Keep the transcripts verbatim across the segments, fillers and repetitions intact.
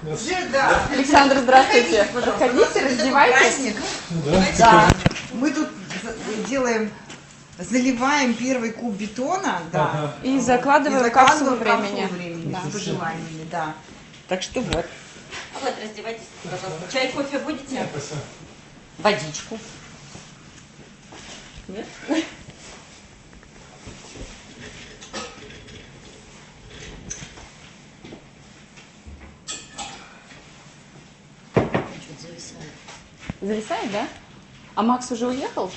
Да. Александр, здравствуйте. Заходите, раздевайтесь. Да. Да. Мы тут делаем, заливаем первый куб бетона, да, ага. И закладываем, и капсулу закладываем времени, капсулу времени да. с пожеланиями, да. Так что вот. А вот раздевайтесь, пожалуйста. Чай, кофе будете? Нет, спасибо. Водичку. Нет? Зависает. Зависает, да? А Макс уже уехал?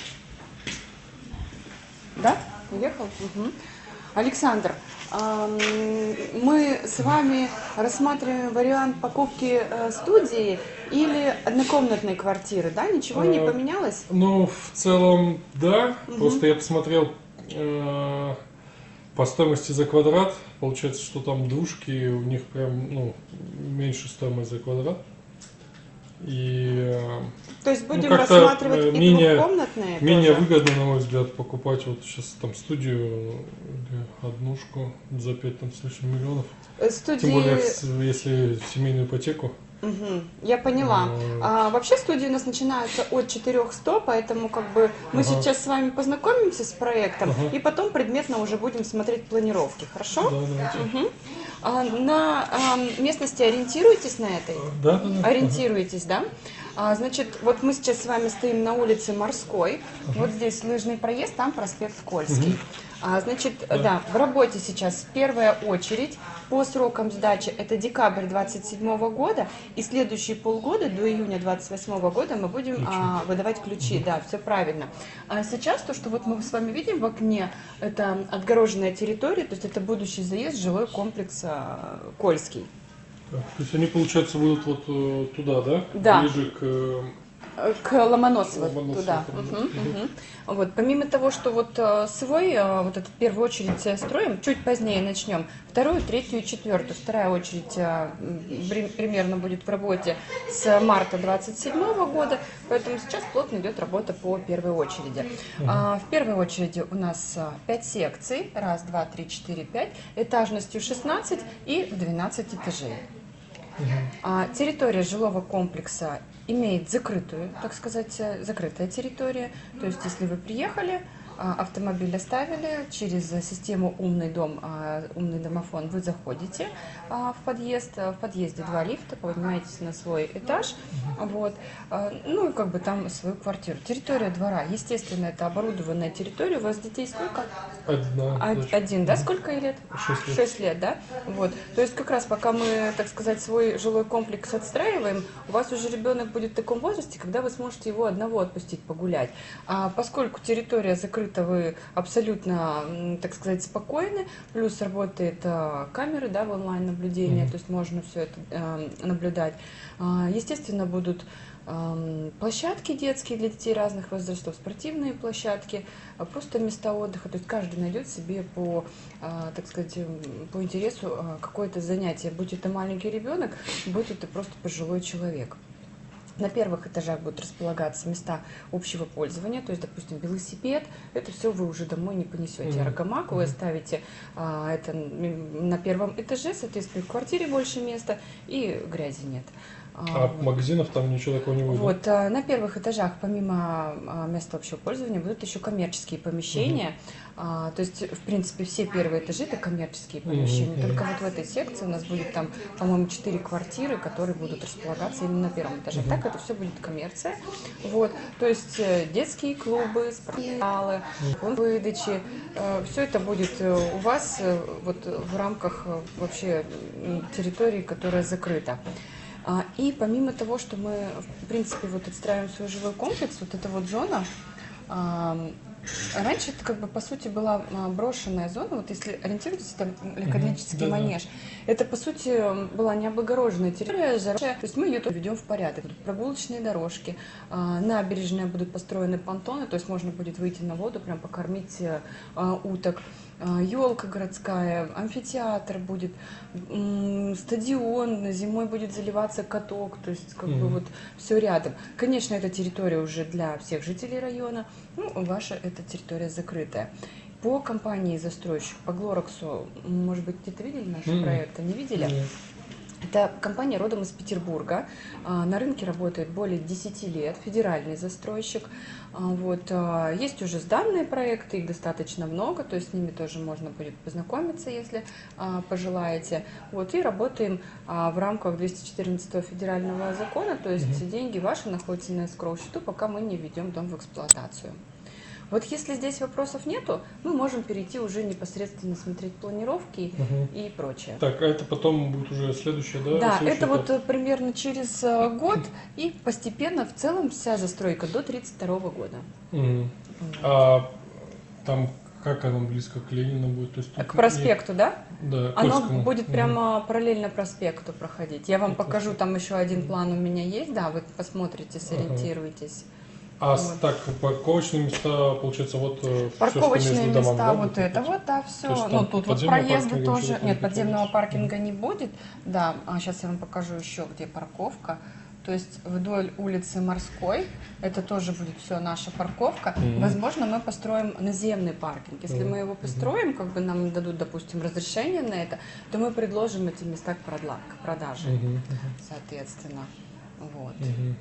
Да? Уехал? Угу. Александр, мы с вами рассматриваем вариант покупки студии или однокомнатной квартиры, да? Ничего не поменялось? Ну, в целом, да. Угу. Просто я посмотрел э, по стоимости за квадрат. Получается, что там двушки, у них прям, ну, меньше стоимость за квадрат. И, то есть будем ну, рассматривать и менее, двухкомнатные менее тоже? выгодно, на мой взгляд, покупать вот сейчас там студию или однушку за пять там, с лишним миллионов. Студии... Тем более, если семейную ипотеку. Угу, я поняла. А, вообще студии у нас начинаются от четырёхсот, поэтому как бы мы ага. сейчас с вами познакомимся с проектом ага. и потом предметно уже будем смотреть планировки, хорошо? Да, давайте. Угу. А, на а, местности ориентируетесь на этой? Да, да, да. Ориентируетесь, ага. да? А, значит, вот мы сейчас с вами стоим на улице Морской, ага. вот здесь лыжный проезд, там проспект Кольский. Угу. А, значит, да. да, в работе сейчас первая очередь по срокам сдачи это декабрь двадцать седьмого года, и следующие полгода до июня двадцать восьмого года мы будем а, выдавать ключи, угу. да, все правильно. А сейчас то, что вот мы с вами видим в окне, это отгороженная территория, то есть это будущий заезд в жилой комплекс а, Кольский. Так, то есть они, получается, будут вот э, туда, да? Да. Ближе к... К Ломоносово, Ломоносово туда. Угу, угу. Вот. Помимо того, что вот э, свой, э, вот этот первую очередь э, строим, чуть позднее начнем, вторую, третью и четвертую. Вторая очередь э, примерно будет в работе с марта двадцать седьмого года, поэтому сейчас плотно идет работа по первой очереди. Угу. А, в первой очереди у нас пять секций, раз, два, три, четыре, пять, этажностью шестнадцать и двенадцать этажей. Угу. А, территория жилого комплекса имеет закрытую, так сказать, закрытая территория. То есть, если вы приехали, автомобиль оставили, через систему «Умный дом», «Умный домофон» вы заходите в подъезд. В подъезде два лифта, поднимаетесь на свой этаж, вот, ну и как бы там свою квартиру. Территория двора, естественно, это оборудованная территория. У вас детей сколько? Одна. Один, да? Сколько ей лет? Шесть лет. Шесть лет, да? Вот. То есть как раз пока мы, так сказать, свой жилой комплекс отстраиваем, у вас уже ребенок будет в таком возрасте, когда вы сможете его одного отпустить погулять. А поскольку территория закрыта, вы абсолютно, так сказать, спокойны, плюс работает э, камеры, да, в онлайн-наблюдении, mm-hmm. то есть можно все это э, наблюдать. Э, естественно, будут э, площадки детские для детей разных возрастов, спортивные площадки, э, просто места отдыха, то есть каждый найдет себе по, э, так сказать, по интересу э, какое-то занятие, будь это маленький ребенок, будь это просто пожилой человек. На первых этажах будут располагаться места общего пользования, то есть, допустим, велосипед, это все вы уже домой не понесете. Mm-hmm. Аргамак вы оставите а, это на первом этаже, соответственно, в квартире больше места и грязи нет. А вот. Магазинов там ничего такого не будет? Вот, а, на первых этажах, помимо а, места общего пользования, будут еще коммерческие помещения. Uh-huh. А, то есть, в принципе, все первые этажи это коммерческие помещения. Uh-huh. Только вот в этой секции у нас будет там, по-моему, четыре квартиры, которые будут располагаться именно на первом этаже. Uh-huh. Так это все будет коммерция. Вот, то есть детские клубы, спортзалы, uh-huh. выдачи. Все это будет у вас вот в рамках вообще территории, которая закрыта. И помимо того, что мы, в принципе, вот отстраиваем свой жилой комплекс, вот эта вот зона, раньше это как бы по сути была брошенная зона, вот если ориентируетесь, там легкоатлетический mm-hmm. манеж, это по сути была необлагороженная территория, то есть мы ее тоже ведем в порядок. Прогулочные дорожки, набережная будут построены понтоны, то есть можно будет выйти на воду, прям покормить уток. Елка городская, амфитеатр будет, стадион, зимой будет заливаться каток, то есть как mm-hmm. бы вот все рядом. Конечно, эта территория уже для всех жителей района, ну, ваша эта территория закрытая. По компании застройщик, по Глораксу, может быть, где-то видели наши mm-hmm. проекты, не видели? Mm-hmm. Это компания родом из Петербурга. А, На рынке работает более десяти лет, федеральный застройщик. А, Вот. а, Есть уже сданные проекты, их достаточно много, то есть с ними тоже можно будет познакомиться, если а, пожелаете. Вот. И работаем а, в рамках двести четырнадцатого федерального закона, то есть деньги ваши находятся на эскроу-счету, пока мы не введем дом в эксплуатацию. Вот если здесь вопросов нету, мы можем перейти уже непосредственно смотреть планировки Мгм. и прочее. Так, а это потом будет уже следующее, да? Да, Следующий это вот этап? э, примерно через э, год и постепенно в целом вся застройка до тридцать второго года. Мгм. А там как оно близко к Ленину будет? То есть тут К проспекту, да? не- Да, Оно Кольскому. будет Мгм. прямо параллельно проспекту проходить. Я вам Это покажу, супер. там еще один план у меня есть, да, вы посмотрите, Ага. сориентируетесь. А с- Вот. так, парковочные места, получается, вот э, всё, что Парковочные между места, домами, да, вот будет это быть? вот, да, То все. есть Ну, там тут вот подземного проезды паркинга тоже. ничего Нет, не будет подземного полностью. паркинга не будет. Да, а сейчас я вам покажу еще, где парковка. То есть вдоль улицы Морской, это тоже будет все наша парковка. Мгм. Возможно, мы построим наземный паркинг. Если Мгм. мы его построим, как бы нам дадут, допустим, разрешение на это, то мы предложим эти места к, продла- к продаже, Мгм, мгм, соответственно. Вот. мгм.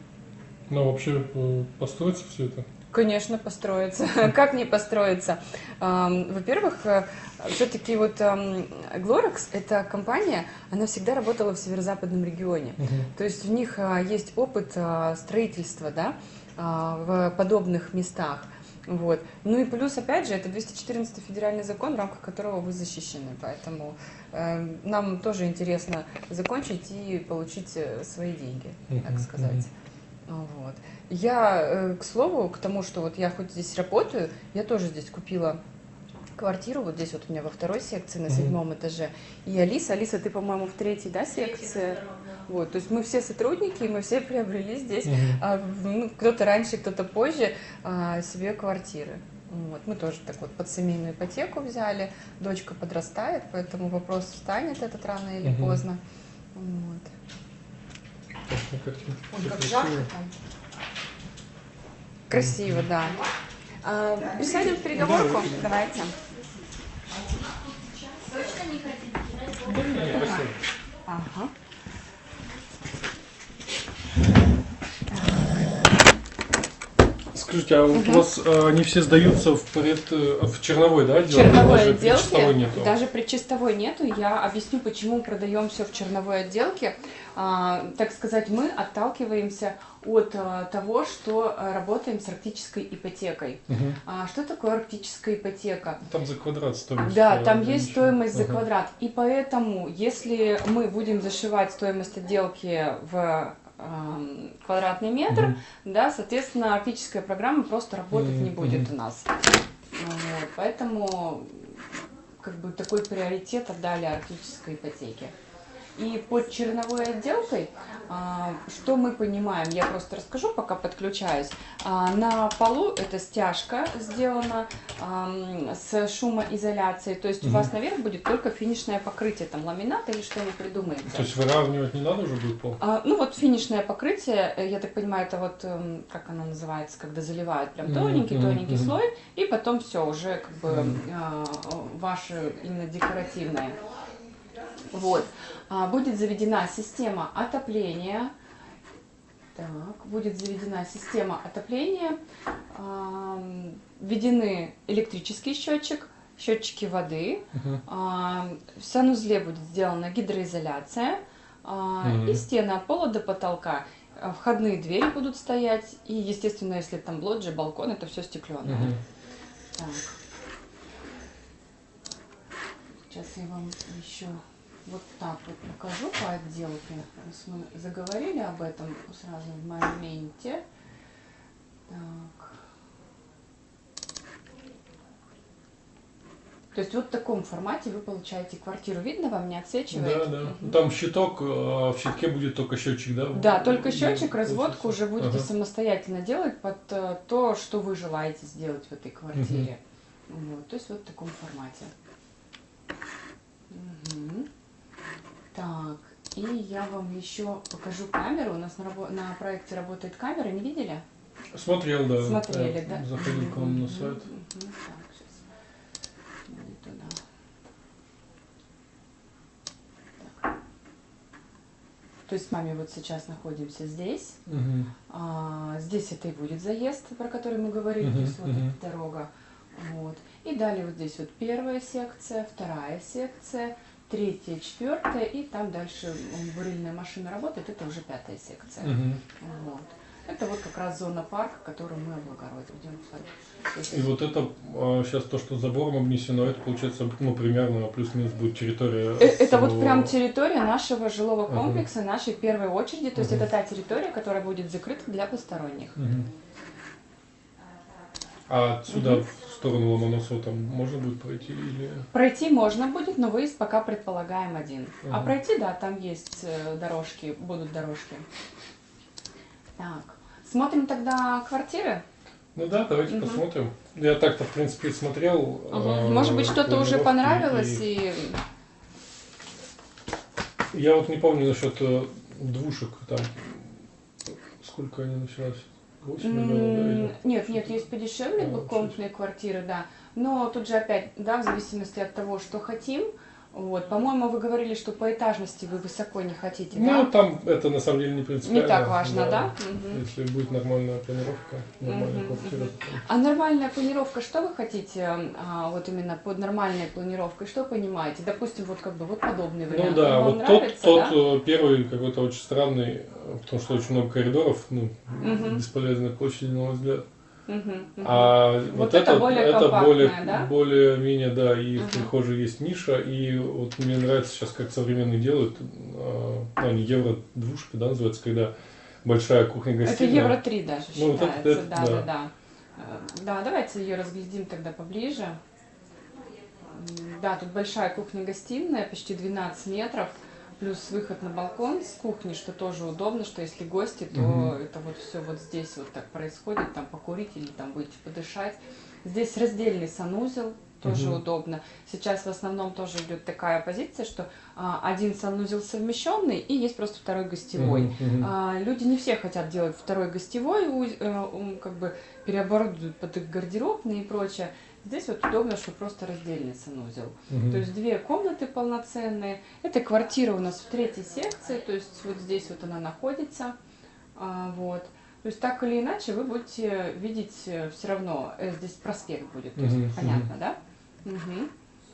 Ну, вообще, э, построится все это? Конечно, построиться. Как не построиться? Ам, Во-первых, все-таки вот ам, Glorex, эта компания, она всегда работала в северо-западном регионе. Мгм. То есть у них а, есть опыт а, строительства, да, а, в подобных местах. Вот. Ну и плюс, опять же, это двести четырнадцатый федеральный закон, в рамках которого вы защищены. Поэтому э, нам тоже интересно закончить и получить э, свои деньги, так Мгм, сказать. Вот. Я, э, к слову, к тому, что вот я хоть здесь работаю, я тоже здесь купила квартиру, вот здесь вот у меня во второй секции, на Мгм. седьмом этаже. И Алиса, Алиса, ты, по-моему, в третьей, да, секции? Вот, то есть мы все сотрудники, и мы все приобрели здесь, Мгм. а, в- ну, кто-то раньше, кто-то позже, а, себе квартиры. Вот. Мы тоже так вот под семейную ипотеку взяли, дочка подрастает, поэтому вопрос встанет этот рано или Мгм. поздно. Вот. Классная картинка. Ой, Всё как красиво. жарко там. Красиво, да. А, присядем в переговорку? Давайте. Да, не, спасибо. Ага. Скажите, а вот у вас э, они все сдаются в, пред, э, в черновой, да, отдел? Черновой Даже предчистовой отделке, нету? даже предчистовой нету. Я объясню, почему продаем все в черновой отделке. А, так сказать, мы отталкиваемся от а, того, что а, работаем с арктической ипотекой. Мгм. А, что такое арктическая ипотека? Там за квадрат стоимость. Да, э, там есть ограничена. стоимость за Ага. квадрат. И поэтому, если мы будем зашивать стоимость отделки в эм, квадратный метр, Мгм. да, соответственно, арктическая программа просто работать не Мгм, будет мгм. у нас. Вот, поэтому как бы такой приоритет отдали арктической ипотеке. И под черновой отделкой, а, что мы понимаем, я просто расскажу, пока подключаюсь. А, на полу эта стяжка сделана ам, с шумоизоляцией, то есть у Мгм. вас наверх будет только финишное покрытие, там ламинат или что вы придумаете. То есть выравнивать не надо уже будет пол? А, ну вот финишное покрытие, э, я так понимаю, это вот, эм, как оно называется, когда заливают прям Мгм, тоненький-тоненький мгм, мгм. слой, и потом все, уже как бы Мгм. а, ваше именно декоративное. Вот. А, будет заведена система отопления. Так, будет заведена система отопления. Ам, Введены электрический счетчик, счетчики воды. Мгм. А, В санузле будет сделана гидроизоляция. А, Мгм. И стены от пола до потолка. А, Входные двери будут стоять. И, естественно, если там лоджия, балкон, это все стекленное. Мгм. Так. Сейчас я вам еще вот так вот покажу по отделке. Раз мы заговорили об этом сразу в моменте. Так. То есть вот в таком формате вы получаете квартиру. Видно вам, не отсвечивает? Да, да. Мгм. Там щиток, а в щитке будет только счетчик, да? Да, только счетчик, Да, разводку получится. уже будете Ага. самостоятельно делать под э, то, что вы желаете сделать в этой квартире. Вот, то есть вот в таком формате. Мгм. Так, и я вам еще покажу камеру. У нас на, рабо- на проекте работает камера, не видели? Смотрел, да. Смотрели, Я да? Заходил к вам на Мгм, сайт. мгм. Так, сейчас. Иду туда. Так. То есть с вами вот сейчас находимся здесь. Мгм. А, здесь это и будет заезд, про который мы говорили, Мгм, то есть вот мгм. эта дорога. Вот. И далее вот здесь вот первая секция, вторая секция, третья, четвертая, и там дальше м, бурильная машина работает, это уже пятая секция. Мгм. Вот. Это вот как раз зона парка, которую мы облагородим. Идем в сад. То есть- И вот это сейчас то, что забором обнесено, это получается, ну, примерно плюс-минус будет территория. Э, Это вот всего- прям территория нашего жилого Ага. комплекса, нашей первой очереди. То есть Ага. это та территория, которая будет закрыта для посторонних. Мгм. А отсюда Мгм. в сторону Ломоносова там можно будет пройти или... Пройти можно будет, но выезд пока предполагаем один. А Ага. пройти, да, там есть э, дорожки, будут дорожки. Так, смотрим тогда квартиры. Ну да, давайте Мгм. посмотрим. Я так-то, в принципе, смотрел. Ага. э, Может быть, что-то уже планировки, понравилось и и... Я вот не помню насчет э, двушек там. Сколько они начинались? восемь миллионов, да? М, или- Нет, нет, есть подешевле А, двухкомнатные квартиры, да. Но тут же опять, да, в зависимости от того, что хотим. Вот, по-моему, вы говорили, что по этажности вы высоко не хотите, Ну, да? там это на самом деле не принципиально. Не так важно, да? Мгм. Если будет нормальная планировка, нормальная Мгм, квартира. мгм. то там- А нормальная планировка, что вы хотите, а, вот именно под нормальной планировкой, что понимаете? Допустим, вот как бы вот подобный Ну вариант. да, Он вам вот нравится, тот, да? тот э, первый какой-то очень странный, э, потому что очень много коридоров, ну, Мгм. бесполезной площади, на мой взгляд. Мгм, мгм. А Вот вот, это это, более это компактное, более, да? более-менее, да, и Мгм. в прихожей есть ниша, и вот мне нравится сейчас, как современные делают, э, ну, они евро-двушки, да, называется, когда большая Это кухня-гостиная. евро три даже Ну, вот это- считается, это да, да. да, да. Э, Да, давайте ее разглядим тогда поближе. М, Да, тут большая кухня-гостиная, почти двенадцать метров, плюс выход на балкон с кухни, что тоже удобно, что если гости, то Мгм. это вот все вот здесь вот так происходит, там покурить или там будете подышать. Здесь раздельный санузел, тоже Мгм. удобно. Сейчас в основном тоже идет такая позиция, что а, один санузел совмещенный и есть просто второй гостевой. Мгм, мгм. А, люди не все хотят делать второй гостевой, у- э, ум, как бы переоборудуют под их гардеробные и прочее. Здесь вот удобно, что просто раздельный санузел. Мгм. То есть две комнаты полноценные. Эта квартира у нас в третьей секции, то есть вот здесь вот она находится. А, вот. То есть так или иначе вы будете видеть все равно, э, здесь проспект будет, то есть Мгм, понятно, да? Мгм.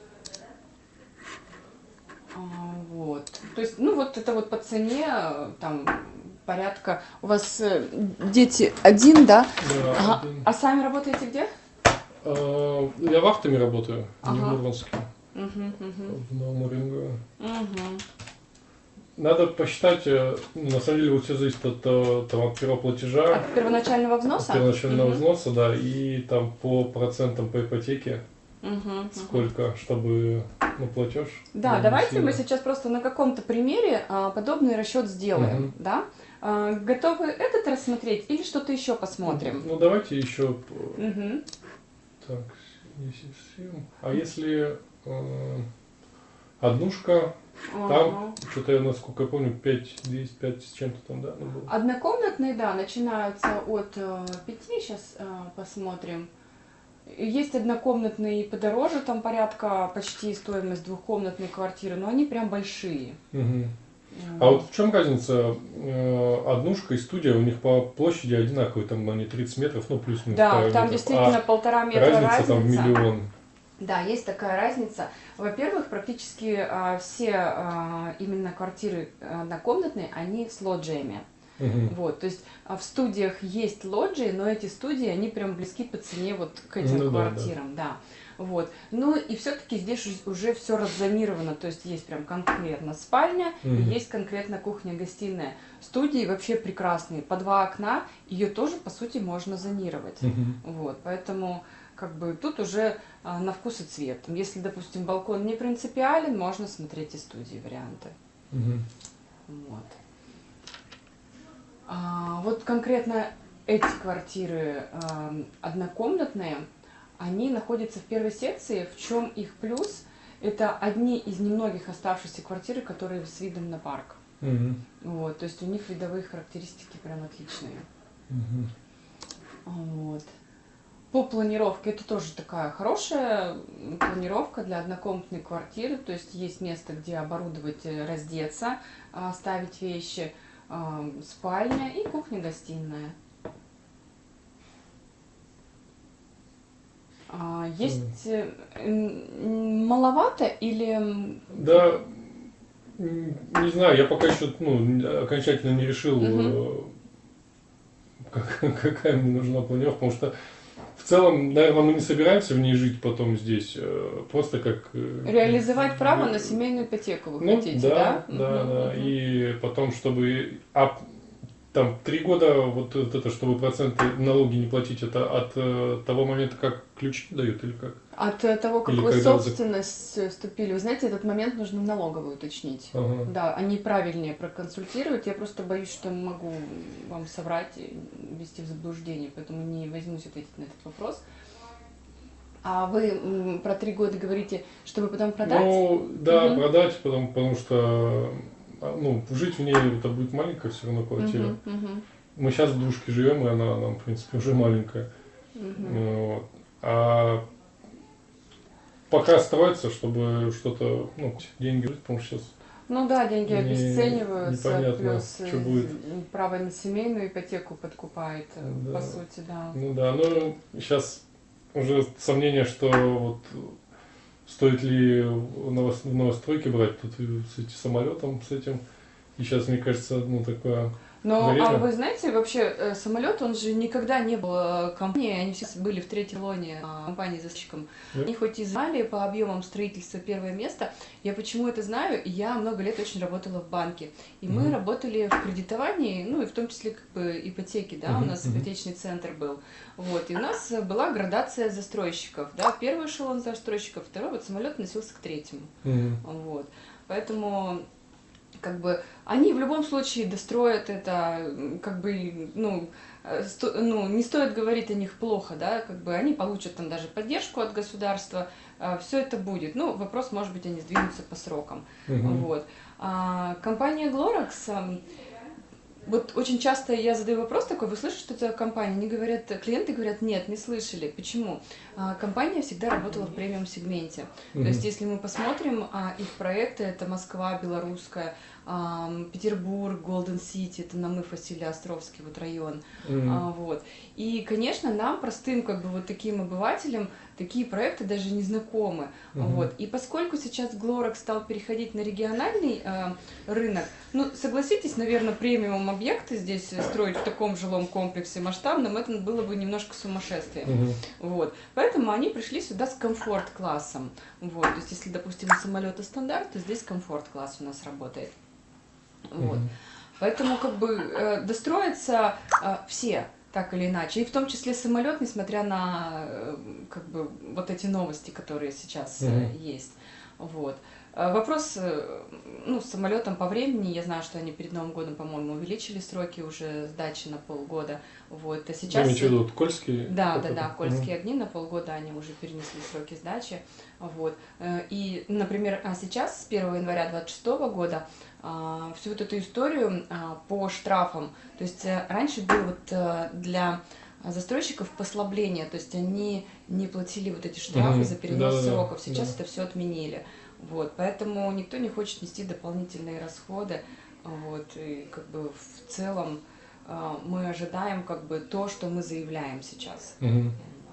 А, вот. То есть, ну вот это вот по цене э, там порядка. У вас э, дети один, да? Да, Ага. один. А сами работаете где? А, Я вахтами работаю, не в Ага. Мурманске, Угу, угу, в Новом Уренгое. угу. Надо посчитать, э, на самом деле вот все зависит от, э, там, от первого платежа, От первоначального от взноса? первоначального Мгм. взноса, да, и там по процентам по ипотеке, Мгм, мгм. сколько, чтобы, ну, платеж. Да, не давайте сильно. мы сейчас просто на каком-то примере а, подобный расчет сделаем, Мгм. да? А, готовы этот рассмотреть или что-то еще посмотрим? Ну, давайте еще, Мгм. так, семь. А если э, однушка, Ага. там, что-то я, насколько я помню, пять двести пять с чем-то там, да, ну, было? Однокомнатные, да, начинаются от э, пяти, сейчас посмотрим. Есть однокомнатные и подороже, там порядка почти стоимость двухкомнатной квартиры, но они прям большие. Мгм. А вот в чем разница? э, Однушка и студия у них по площади одинаковые, там они тридцать метров, ну плюс-минус. Да, пару там метров. действительно А полтора метра разница, разница. там в миллион. Да, есть такая разница. Во-первых, практически а, все а, именно квартиры а, однокомнатные, они с лоджиями. Мгм. Вот, то есть а, в студиях есть лоджии, но эти студии, они прям близки по цене вот к этим Ну да, квартирам, да. Вот. Ну и все-таки здесь уж- уже все раззонировано, то есть есть прям конкретно спальня и Мгм. есть конкретно кухня-гостиная. Студии вообще прекрасные, по два окна, ее тоже по сути можно зонировать. Мгм. Вот, поэтому как бы тут уже а, на вкус и цвет. Если, допустим, балкон не принципиален, можно смотреть и студии варианты. Мгм. Вот. А, вот конкретно эти квартиры а, однокомнатные, они находятся в первой секции. В чем их плюс? Это одни из немногих оставшихся квартир, которые с видом на парк. Мгм. Вот, то есть у них видовые характеристики прям отличные. Мгм. Вот. по планировке это тоже такая хорошая планировка для однокомнатной квартиры. То есть есть место, где оборудовать, э, раздеться, а, ставить вещи, а, спальня и кухня-гостиная. А, Есть э, м, маловато или м, Да, м, не знаю, я пока еще ну, окончательно не решил, Мгм. э, как- какая мне нужна планировка, потому что в целом, наверное, мы не собираемся в ней жить потом здесь, э, просто как... э, реализовать право э, на семейную ипотеку вы Ну, хотите, да, да? да, Мгм, да. мгм. И потом, чтобы... А там три года, вот это, чтобы проценты налоги не платить, это от э, того момента, как ключи дают или как? От э, того, как Или вы в когда... за- собственность э, вступили, вы знаете, этот момент нужно в налоговую уточнить. Ага. Да, они правильнее проконсультируют. Я просто боюсь, что могу вам соврать и ввести в заблуждение, поэтому не возьмусь ответить на этот вопрос. А вы м, про три года говорите, чтобы потом продать? Ну, да, Мгм. продать, потому, потому что а, ну, жить в ней это будет маленькая все равно квартира. Мгм, мгм, Мы сейчас в двушке живем, и она нам, в принципе, уже маленькая. мгм. Вот. А пока строится, чтобы что-то, ну, деньги, потому что сейчас Ну да, деньги Не- обесцениваются, непонятно, плюс э, что будет. право на семейную ипотеку подкупает, э, Да. по сути, да. ну да, ну сейчас уже сомнение, что вот стоит ли в новос- в новостройке брать тут и с этим самолетом, с этим. И сейчас, мне кажется, ну такое Но, время. а вы знаете, вообще э, самолет, он же никогда не был э, компанией, они все были в третьей лоне э, компании застройщиком. Да. Они хоть и знали по объемам строительства первое место, я почему это знаю, я много лет очень работала в банке, и мы Мгм. работали в кредитовании, ну и в том числе как бы ипотеки, да, у Мгм, нас мгм. ипотечный центр был, вот, и у нас э, была градация застройщиков, да, первый эшелон застройщиков, второй вот самолет носился к третьему, Мгм. вот, поэтому как бы они в любом случае достроят это, м, как бы, ну, э, сто- ну, не стоит говорить о них плохо, да, как бы они получат там даже поддержку от государства, все это будет. Ну, вопрос, может быть, они сдвинутся по срокам. Мгм. Вот. А, компания Glorex, ам, вот очень часто я задаю вопрос такой, вы слышите, что это компания? Они говорят, клиенты говорят, нет, не слышали. Почему? А, компания всегда работала в премиум-сегменте. То Мгм. есть, если мы посмотрим а, их проекты, это Москва, Белорусская, ам, Петербург, Голден Сити, это Намыв, Василий Островский, вот район. Мгм. А, вот. И, конечно, нам, простым как бы вот таким обывателям, такие проекты даже не знакомы. Мгм. Вот. И поскольку сейчас Glorex стал переходить на региональный э, рынок, ну, согласитесь, наверное, премиум объекты здесь строить в таком жилом комплексе масштабном, это было бы немножко сумасшествие. Мгм. Вот. Поэтому они пришли сюда с комфорт-классом. Вот. То есть, если, допустим, у самолета стандарт, то здесь комфорт-класс у нас работает. Вот. Мгм. Поэтому как бы э, достроятся э, все, так или иначе, и в том числе самолет, несмотря на э, как бы вот эти новости, которые сейчас э, Мгм. есть. Вот. Э, Вопрос, э, ну, с самолетом по времени, я знаю, что они перед Новым годом, по-моему, увеличили сроки уже сдачи на полгода. Вот. А Вы сейчас... имеете в виду вот Кольский? Да, как да, это? да, Мгм. Кольские огни на полгода они уже перенесли сроки сдачи. Вот. Э, И, например, а сейчас, с первого января двадцать шестого года, а, всю вот эту историю а, по штрафам, то есть э, раньше было вот э, для застройщиков послабление, то есть они не платили вот эти штрафы Мгм. за перенос Да-да-да, сроков, сейчас да. это все отменили. Вот. Поэтому никто не хочет нести дополнительные расходы. Вот. И как бы в целом а, мы ожидаем как бы то, что мы заявляем сейчас. Мгм.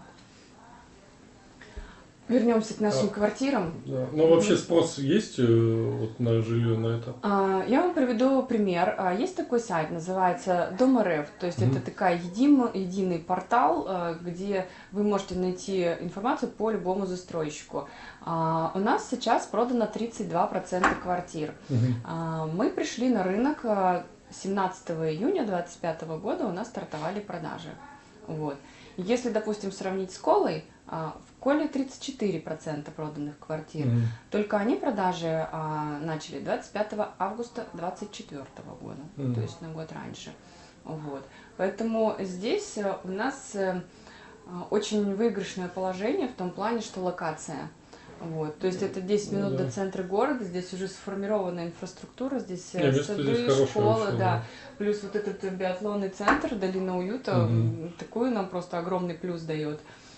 Вернемся к нашим А, квартирам. Да. Ну, вообще спрос есть э, вот на жилье, на это? А, Я вам приведу пример. А, Есть такой сайт, называется Дом эр эф, то есть Мгм. это такая едим- единый портал, а, где вы можете найти информацию по любому застройщику. А, У нас сейчас продано тридцать два процента квартир. Мгм. А, Мы пришли на рынок а, семнадцатого июня две тысячи двадцать пятого года, у нас стартовали продажи. Вот. Если, допустим, сравнить с Колой, а, в Коле тридцать четыре процента проданных квартир. Мгм. Только они продажи а, начали двадцать пятого августа двадцать четвёртого года, Мгм. то есть на год раньше. Вот. Поэтому здесь э, у нас э, а, очень выигрышное положение в том плане, что локация. Вот. То есть это десять Ну минут да. до центра города, здесь уже сформированная инфраструктура, здесь э, Не, место сады, здесь хорошее школы, вообще, да. да. Плюс вот этот биатлонный центр, Долина уюта, Мгм. м, такой нам просто огромный плюс дает.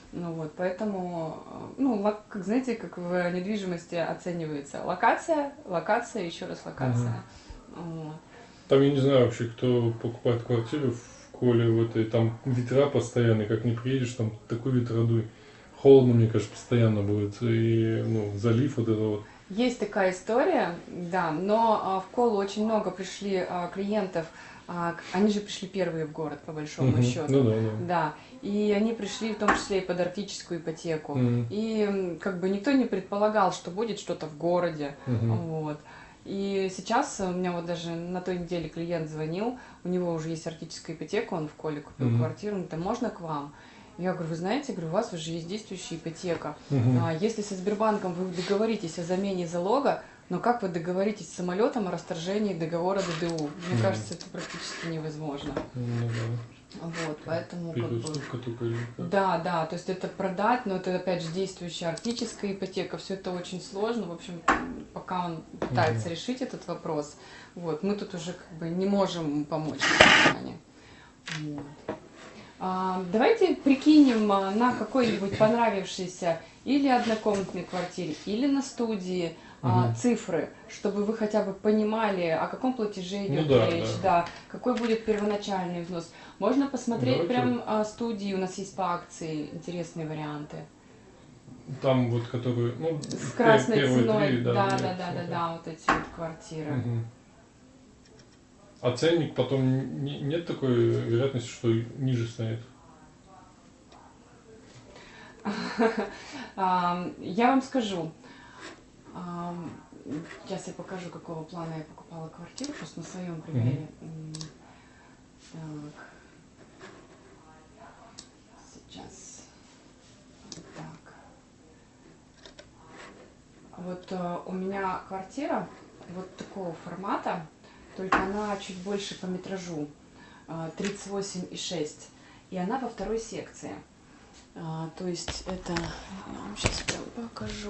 Ну вот, поэтому, э, ну, лок- как знаете, как в недвижимости оценивается локация, локация, еще раз локация. Вот. Там я не знаю вообще, кто покупает квартиру в Коле, в этой, там ветра постоянные, как не приедешь, там такой ветродуй. Холодно, мне кажется, постоянно будет. И, ну, залив вот это вот. Есть такая история, да, но а, в Колу очень много пришли а, клиентов, а, к- они же пришли первые в город, по большому Мгм. счету. Ну да, да. Да, и они пришли в том числе и под арктическую ипотеку. Мгм. И м, как бы никто не предполагал, что будет что-то в городе. Мгм. Вот. И сейчас у меня вот даже на той неделе клиент звонил, у него уже есть арктическая ипотека, он в Коле купил Мгм. квартиру, он говорит, а можно к вам? Я говорю, вы знаете, говорю, у вас уже есть действующая ипотека. Мгм. А, Если со Сбербанком вы договоритесь о замене залога, но как вы договоритесь с самолетом о расторжении договора ДДУ? Мне Мгм. кажется, это практически невозможно. Ну да. Вот, поэтому как бы... Переуступка только или как? Да, да, то есть это продать, но это опять же действующая арктическая ипотека, все это очень сложно. В общем, пока он пытается Мгм. решить этот вопрос, вот, мы тут уже как бы не можем ему помочь в этом плане. Вот. А, давайте прикинем а, на какой-нибудь понравившейся или однокомнатной квартире, или на студии а, Мгм. цифры, чтобы вы хотя бы понимали, о каком платеже Ну идет да, речь, да. да, какой будет первоначальный взнос. Можно посмотреть Давайте прям а, студии, у нас есть по акции интересные варианты. Там вот, которые, ну, С пе- красной первые ценой, три, да, да, да, я да, да, смотрел. да, вот эти вот квартиры. Мгм. А ценник потом не- нет такой вероятности, что ниже станет? Ам, Я вам скажу, ам, сейчас я покажу, какого плана я покупала квартиру, просто на своем примере. М, Так, сейчас. Так. Вот э, у меня квартира вот такого формата, только она чуть больше по метражу, э, тридцать восемь и шесть, и она во второй секции. А, то есть это, я вам сейчас прям покажу.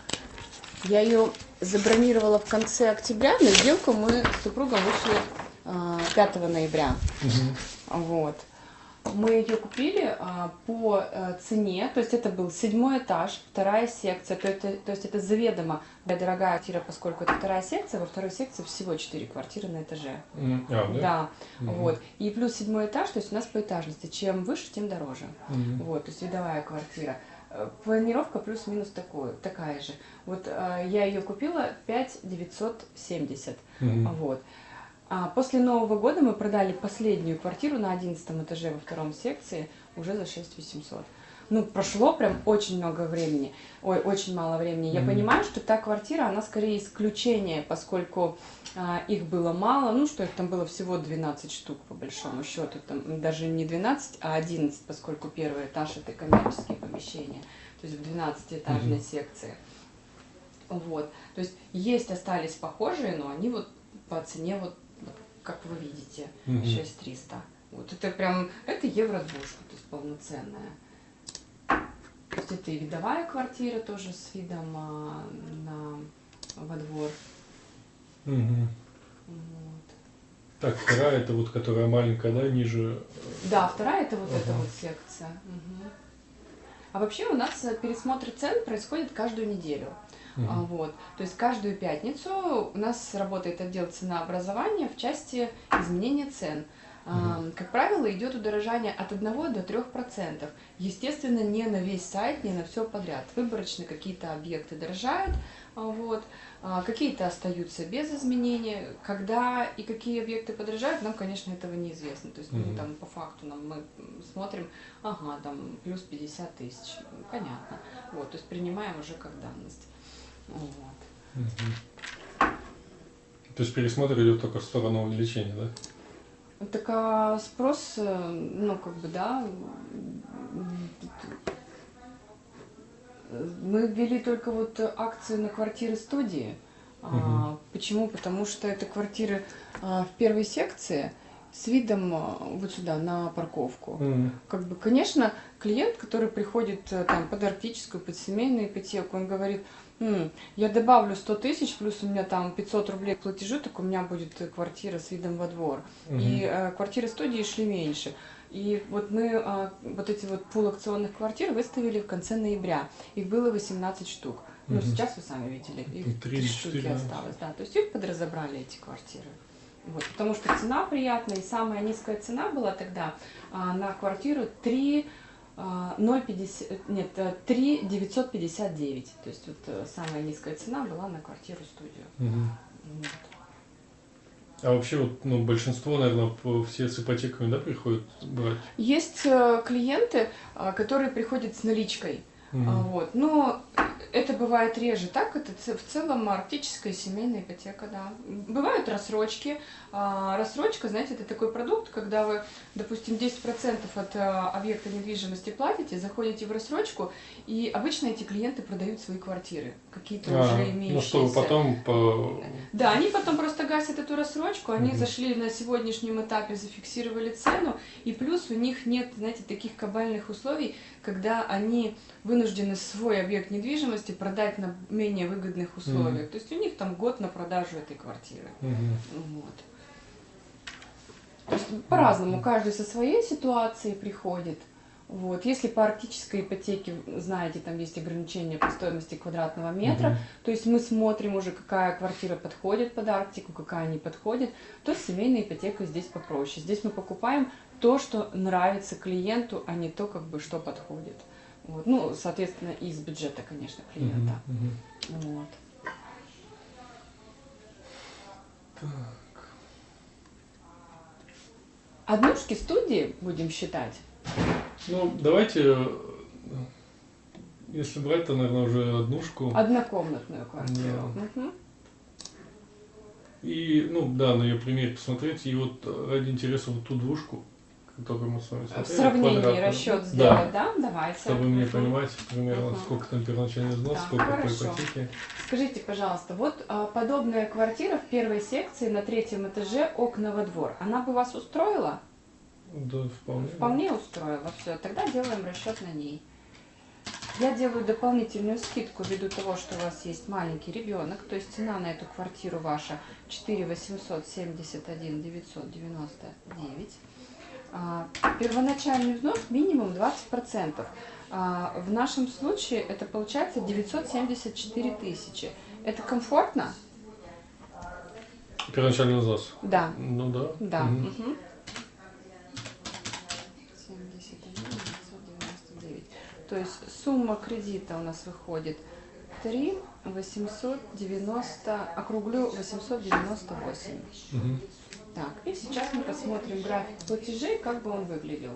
Я ее забронировала в конце октября, на сделку мы с супругом вышли а, пятого ноября. Мгм. Вот. Мы ее купили а, по а, цене, то есть это был седьмой этаж, вторая секция, то, это, то есть это заведомо дорогая квартира, поскольку это вторая секция, во второй секции всего четыре квартиры на этаже. М, А, да? Да, Мгм. вот. И плюс седьмой этаж, то есть у нас по этажности, чем выше, тем дороже. Мгм. Вот, то есть видовая квартира. Э, Планировка плюс-минус такой, такая же. Вот э, я ее купила пять девятьсот семьдесят. Мгм. Вот. А после Нового года мы продали последнюю квартиру на одиннадцатом этаже во втором секции уже за шесть восемьсот. Ну, прошло прям очень много времени, ой, очень мало времени. Я Мгм. понимаю, что та квартира, она скорее исключение, поскольку а, их было мало, ну, что их там было всего двенадцать штук, по большому счету, там даже не двенадцать, а одиннадцать, поскольку первый этаж это коммерческие помещения, то есть в двенадцатиэтажной Мгм. секции. Вот, то есть есть остались похожие, но они вот по цене вот, вот как вы видите, Мгм. шесть триста. Вот это прям, это евро-двушка, то есть полноценная. То есть это и видовая квартира тоже с видом а, на, во двор. Мгм. Вот. Так, вторая, это вот, которая маленькая, да, ниже. Да, вторая это вот эта Ага. вот секция. Мгм. А вообще у нас э, пересмотр цен происходит каждую неделю. Мгм. А, Вот. То есть каждую пятницу у нас работает отдел ценообразования в части изменения цен. А, Как правило, идет удорожание от одного до трёх процентов. Естественно, не на весь сайт, не на все подряд. Выборочно какие-то объекты дорожают, а, вот, а, какие-то остаются без изменения. Когда и какие объекты подорожают, нам, конечно, этого неизвестно. То есть мы Мгм. там по факту нам, мы м, смотрим, ага, там плюс пятьдесят тысяч. Ну, понятно. Вот, то есть принимаем уже как данность. Вот. Мгм. То есть пересмотр идет только в сторону увеличения, да? Так а спрос, э, ну, как бы, да, м, э, мы ввели только вот акцию на квартиры студии. А, Мгм. Почему? Потому что это квартиры а, в первой секции с видом а, вот сюда, на парковку. Мгм. Как бы, конечно, клиент, который приходит э, там под арктическую, под семейную ипотеку, он говорит, М, Я добавлю сто тысяч, плюс у меня там пятьсот рублей к платежу, так у меня будет э, квартира с видом во двор. Мгм. И э, квартиры студии шли меньше. И вот мы а, вот эти вот пул акционных квартир выставили в конце ноября. Их было восемнадцать штук. Ну, Мгм. сейчас вы сами видели, их Три три или штуки четыре, да. осталось. Да. То есть их подразобрали, эти квартиры. Вот, потому что цена приятная, и самая низкая цена была тогда а, на квартиру три а, ноль пятьдесят, нет, э, три девятьсот пятьдесят девять. То есть вот э, самая низкая цена была на квартиру-студию. Мгм. Вот. А вообще вот, ну, большинство, наверное, по- все с ипотеками, да, приходят брать? Есть э, клиенты, а, которые приходят с наличкой. Мгм. А, Вот. Но это бывает реже. Так, это ц- в целом арктическая семейная ипотека, да. Бывают рассрочки. А, Рассрочка, знаете, это такой продукт, когда вы, допустим, десять процентов от а, объекта недвижимости платите, заходите в рассрочку, и обычно эти клиенты продают свои квартиры, какие-то А, уже ну, имеющиеся. чтобы потом по... Да, они потом просто гасят эту рассрочку, они Мгм. зашли на сегодняшнем этапе, зафиксировали цену, и плюс у них нет, знаете, таких кабальных условий, когда они вынуждены свой объект недвижимости продать на менее выгодных условиях. Мгм. То есть у них там год на продажу этой квартиры. Мгм. Вот. То есть по-разному, каждый со своей ситуацией приходит. Вот. Если по арктической ипотеке, знаете, там есть ограничения по стоимости квадратного метра, Мгм. то есть мы смотрим уже, какая квартира подходит под Арктику, какая не подходит, то с семейной ипотекой здесь попроще. Здесь мы покупаем то, что нравится клиенту, а не то, как бы, что подходит. Вот. Ну, соответственно, из бюджета, конечно, клиента. Мгм. Вот. Так. Однушки студии будем считать. Ну, давайте, э, если брать, то, наверное, уже однушку. Однокомнатную квартиру. Да. Мгм. И, ну, да, на ее примере посмотреть. И вот ради интереса вот ту двушку, которую мы с вами В смотрели. сравнении квадратную, расчет да, сделать, да? Давайте. чтобы мне Мгм. понимать примерно, Мгм. сколько там первоначальный взнос, Да, сколько по хорошо. ипотеке. Скажите, пожалуйста, вот а, подобная квартира в первой секции на третьем этаже, окна во двор, она бы вас устроила? Да, вполне. да. Вполне устроила. Все, тогда делаем расчет на ней. Я делаю дополнительную скидку ввиду того, что у вас есть маленький ребенок, то есть цена на эту квартиру ваша четыре восемьсот семьдесят один девятьсот девяносто девять. А, Первоначальный взнос минимум двадцать процентов. А, В нашем случае это получается девятьсот семьдесят четыре тысячи. Это комфортно? Первоначальный взнос. Да. Ну да. Да. Мгм. Мгм. семьдесят один девятьсот девяносто девять. То есть сумма кредита у нас выходит три восемьсот девяносто, округлю восемьсот девяносто восемь. Мгм. Так, и сейчас мы посмотрим график платежей, как бы он выглядел.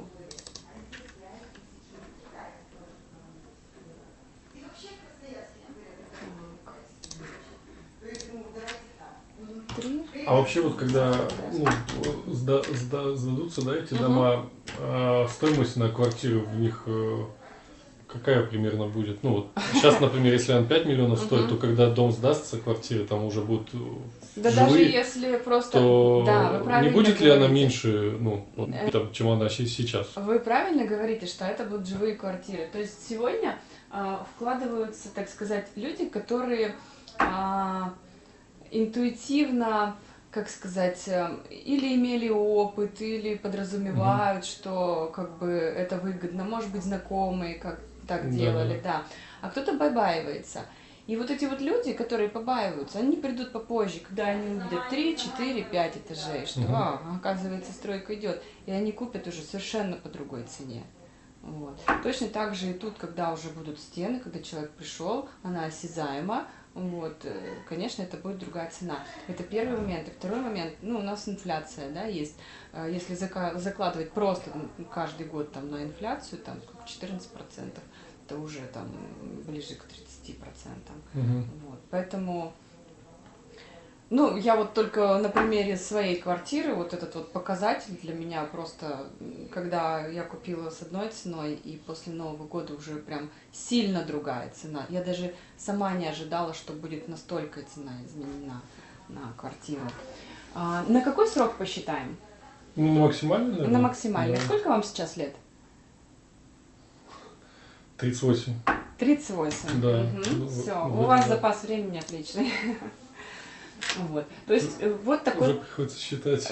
Так. Три. А вообще вот когда ну, сда- сда- сдадутся, да, эти Мгм. дома, а, стоимость на квартиру в них э, какая примерно будет? Ну вот сейчас, например, если она пять миллионов стоит, Мгм. то когда дом сдастся, квартиры там уже будут э, Да даже жилые, если просто... то Да, вы не правильно будет ли она говорите. меньше, ну, вот, Э. там, чем она щи- сейчас? Вы правильно говорите, что это будут живые квартиры. То есть сегодня а, вкладываются, так сказать, люди, которые а, интуитивно, как сказать, э, или имели опыт, или подразумевают, что как бы это выгодно, может быть, знакомые как так Да, делали, да. да. А кто-то побаивается. И вот эти вот люди, которые побаиваются, они придут попозже, когда они увидят три, четыре, пять этажей, что, Мгм. а, оказывается, стройка идет, и они купят уже совершенно по другой цене. Вот. Точно так же и тут, когда уже будут стены, когда человек пришел, она осязаема, вот, э, конечно, это будет другая цена. Это первый момент. И второй момент, ну, у нас инфляция, да, есть. Э, Если зака- закладывать просто ну, каждый год там на инфляцию, там сколько, четырнадцать процентов, это уже там ближе к тридцати процентам. Мгм. Вот. Поэтому, ну, я вот только на примере своей квартиры, вот этот вот показатель для меня просто, м, когда я купила с одной ценой, и после Нового года уже прям сильно другая цена. Я даже сама не ожидала, что будет настолько цена изменена на квартиру. А, на какой срок посчитаем? Ну, на максимальный, наверное? На максимальный. Да. Сколько вам сейчас лет? тридцать восемь. тридцать восемь. Да. Мгм. Ну, Все, вот, у вот, вас да. запас времени отличный. Вот. То есть э, вот Уже такой, приходится считать.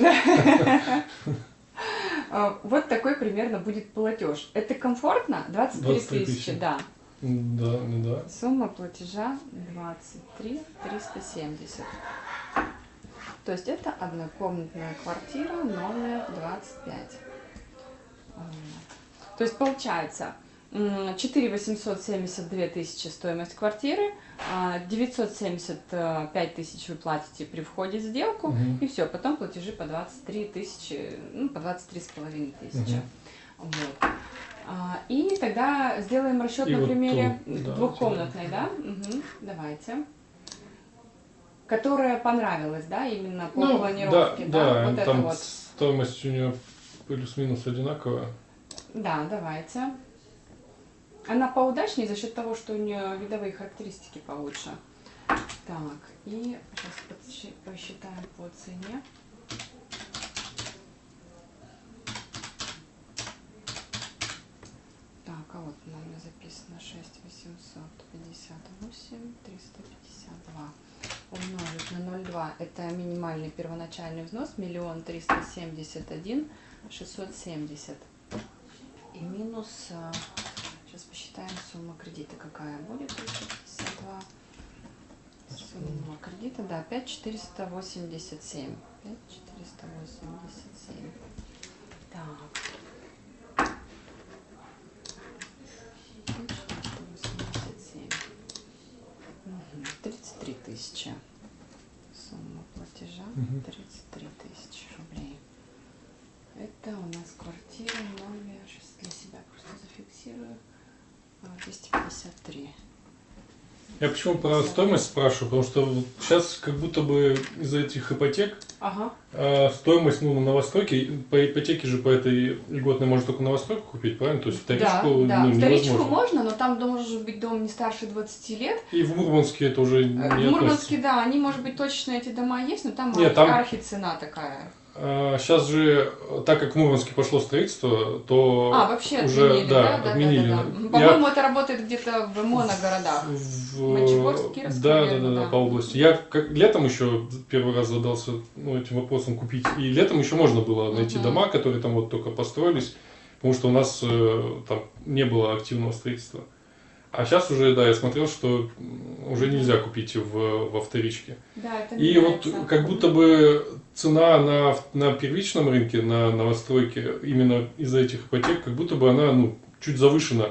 э, вот такой примерно будет платеж. Это комфортно? двадцать три двадцать три тысячи, тысячи. да. Да, ну да. Сумма платежа двадцать три триста семьдесят. То есть это однокомнатная квартира номер двадцать пять. Вот. То есть получается м, четыре восемьсот семьдесят две тысячи стоимость квартиры, а, девятьсот семьдесят пять тысяч вы платите при входе в сделку, Мгм. и все, потом платежи по двадцать три тысячи, ну, по двадцать три с половиной тысячи. Мгм. Вот. А, И тогда сделаем расчет И на вот примере ту, да, двухкомнатной, да? Мгм. Давайте. Которая понравилась, да, именно по Ну, планировке, да, да? да, Вот это там вот. стоимость у нее плюс-минус одинаковая. Да, давайте. Она поудачнее за счет того, что у нее видовые характеристики получше. Так, и сейчас подсчи- посчитаем по цене. Так, а вот у меня записано шесть восемьсот пятьдесят восемь триста пятьдесят два. Умножить на ноль целых два — это минимальный первоначальный взнос миллион триста семьдесят один шестьсот семьдесят. И минус, а, сейчас посчитаем, сумма кредита какая будет, триста пятьдесят два. Сумма кредита, да, пять тысяч четыреста восемьдесят семь. пять тысяч четыреста восемьдесят семь. Так. четыреста восемьдесят семь. Мгм. тридцать три тысячи. Сумма платежа Мгм. тридцать три тысячи рублей. Это у нас квартира номер, сейчас для себя просто зафиксирую, а, двести пятьдесят три. Я почему про стоимость спрашиваю, потому что вот сейчас как будто бы из-за этих ипотек Ага. а, стоимость, ну, на новостройке, по ипотеке же по этой льготной можно только новостройку купить, правильно? То есть вторичку, Да, да. ну, Вторичку невозможно. можно, но там должен быть дом не старше двадцати лет. И в Мурманске это уже Э, не В относится. Мурманске, да, они, может быть, точно эти дома есть, но там, Нет, архи- там- архицена такая. Сейчас же, так как в Мурманске пошло строительство, то А, вообще уже, отменили, да? Да, да, отменили. да, да. Я По-моему, это работает где-то в моногородах. в- Мончегорск, Кировск, да, да, наверное, да, да, да. по области. Я как, летом еще первый раз задался, ну, этим вопросом купить. И летом еще можно было найти Мгм. дома, которые там вот только построились, потому что у нас э, там не было активного строительства. А сейчас уже, да, я смотрел, что м, уже нельзя купить в, во вторичке. Да, это И вот меняется. как будто бы цена на, на первичном рынке, на новостройке, именно из-за этих ипотек, как будто бы она, ну, чуть завышена.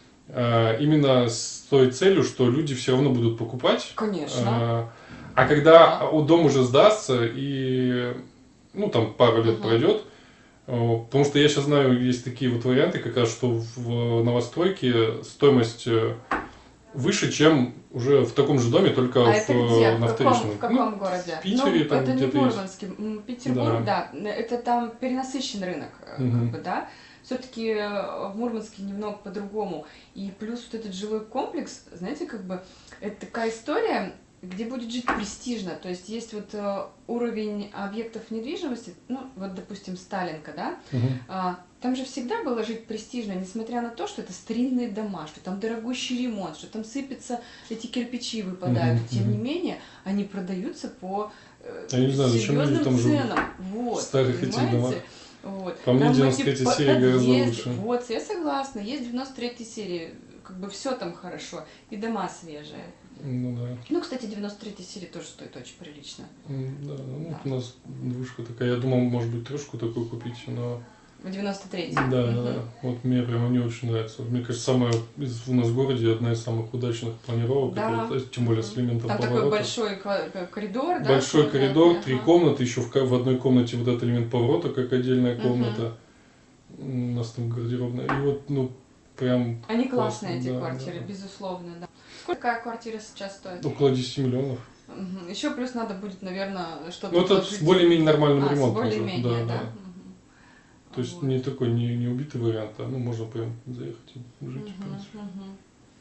А, именно с той целью, что люди все равно будут покупать. Конечно. А, а когда у- дом уже сдастся и, ну, там пару лет Мгм. пройдет, а, потому что я сейчас знаю, есть такие вот варианты, как раз, что в новостройке стоимость э, выше, чем уже в таком же доме, только А в, это где? на В каком, вторичном. в каком Ну, городе? в Питере ну, там это не где-то есть. Мурманске. М, Петербург, да. это там перенасыщен рынок, э, Мгм. как бы, да. Все-таки в Мурманске немного по-другому. И плюс вот этот жилой комплекс, знаете, как бы, это такая история, где будет жить престижно. То есть есть вот э, уровень объектов недвижимости, ну, вот, допустим, Сталинка, да, Мгм. а, там же всегда было жить престижно, несмотря на то, что это старинные дома, что там дорогущий ремонт, что там сыпятся эти кирпичи, выпадают. Мгм, И тем не мгм. менее, они продаются по э, Я не знаю, зачем люди серьезным там живут. ценам. Вот, В старых этих понимаете? домах. Вот. По мне, Там девяносто эти третья по- серия гораздо подъезды. лучше. Вот, я согласна, есть девяносто третья серия, как бы все там хорошо, и дома свежие. Ну да. Ну, кстати, девяносто третья серия тоже стоит очень прилично. М, Да, ну, Да. вот у нас двушка такая. Я думал, может быть, трешку такую купить, но... В девяносто третьей. Да, да, да. Вот мне прямо не очень нравится. Мне кажется, самая из, у нас в городе одна из самых удачных планировок, Да. это, тем более с элементом Там такой поворота. большой ква- к- коридор, да? Большой квадратный, коридор, ага. три комнаты, еще в, ка- в одной комнате вот этот элемент поворота, как отдельная Мгм. комната. М, У нас там гардеробная. И вот, ну, прям Они классные, классно, эти да, квартиры, да. безусловно, да. Сколько такая квартира сейчас стоит? около десяти миллионов. Еще плюс надо будет, наверное, что-то Ну, это с вложить. более-менее нормальным А, с ремонтом уже. более-менее, Да, да? да. Мгм. То есть Вот. не такой не, не убитый вариант, а ну можно прям заехать и жить, в Мгм, принципе. мгм.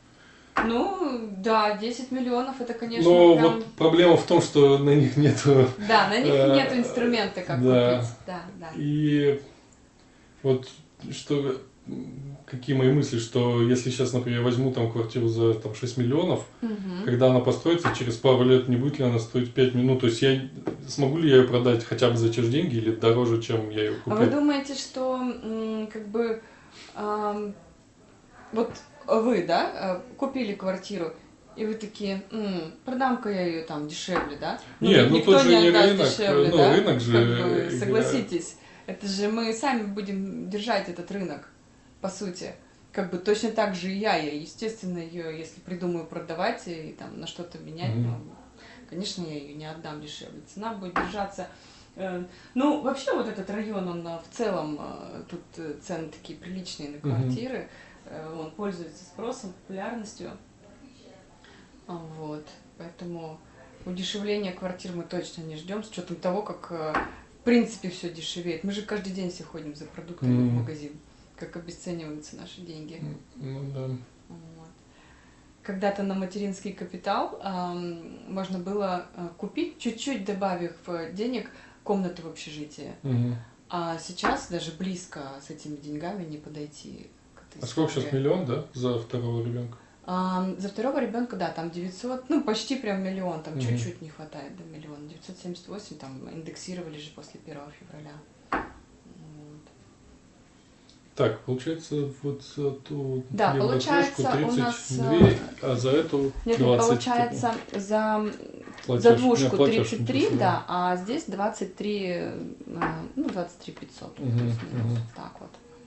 Ну, да, десять миллионов, это, конечно, Но прям... вот проблема в том, что на них нету. Да, на них э, нет инструмента, как да. купить. Да, да. И вот что м, какие мои мысли, что если сейчас, например, я возьму там квартиру за там, шесть миллионов, Мгм. когда она построится, через пару лет не будет ли она стоить пять минут, то есть я смогу ли я ее продать хотя бы за те же деньги или дороже, чем я ее А вы купил? думаете, что м, как бы ам, вот вы, да, э, купили квартиру, и вы такие, «М, продам-ка я ее там дешевле, да? Ну, Нет, ведь ну никто тут же не не отдаст рынок, дешевле, ну, да? рынок же Как бы, играет. согласитесь, это же мы сами будем держать этот рынок, по сути. Как бы точно так же и я, я, естественно, ее, если придумаю продавать и там на что-то менять, Мгм. ну, конечно, я ее не отдам дешевле. Цена будет держаться. э, Ну, вообще вот этот район, он э, в целом, э, тут э, цены такие приличные на Мгм. квартиры, э, он пользуется спросом, популярностью. А, Вот, поэтому удешевления квартир мы точно не ждем, с учетом того, как э, в принципе все дешевеет. Мы же каждый день все ходим за продуктами в Мгм. магазин, как обесцениваются наши деньги. М, Ну да. Вот. Когда-то на материнский капитал ам, можно было э, купить, чуть-чуть добавив э, денег, комнату в общежитии. Мгм. А сейчас даже близко с этими деньгами не подойти к этой А сколько сейчас, истории. миллион, да, за второго ребенка? Ам, за второго ребенка, да, там девятьсот, ну почти прям миллион, там Мгм. чуть-чуть не хватает до миллиона. девятьсот семьдесят восемь, там индексировали же после первого февраля. Вот. Так, получается, вот за ту Да, еврокрошку получается, у нас, тридцать две, а за эту Нет, нет, двадцать. получается за, платеж. за Нет, двушку платеж тридцать три, плюс, да, а здесь двадцать три, э, ну двадцать три пятьсот, Мгм, плюс-минус, мгм. так вот.